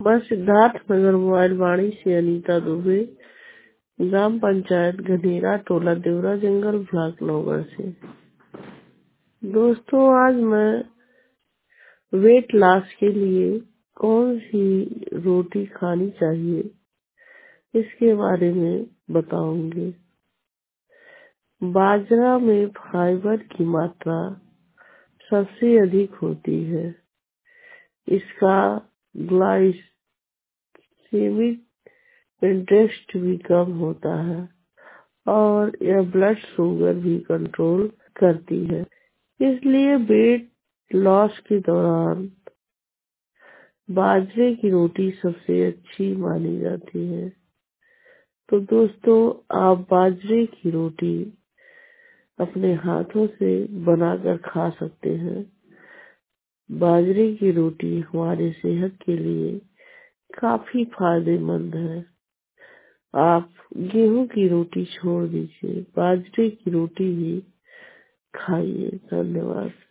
मैं सिद्धार्थ नगर मोबाइल वाणी से अनीता दुबे, ग्राम पंचायत घनेरा, टोला देवरा जंगल, ब्लॉक नौगढ़ से। दोस्तों, आज मैं वेट लॉस के लिए कौन सी रोटी खानी चाहिए इसके बारे में बताऊंगी। बाजरा में फाइबर की मात्रा सबसे अधिक होती है। इसका ग्लाइसेमिक इंडेक्स भी कम होता है और यह ब्लड शुगर भी कंट्रोल करती है। इसलिए वेट लॉस के दौरान बाजरे की रोटी सबसे अच्छी मानी जाती है। तो दोस्तों, आप बाजरे की रोटी अपने हाथों से बनाकर खा सकते हैं। बाजरे की रोटी हमारे सेहत के लिए काफी फायदेमंद है। आप गेहूं की रोटी छोड़ दीजिए, बाजरे की रोटी ही खाइए। धन्यवाद।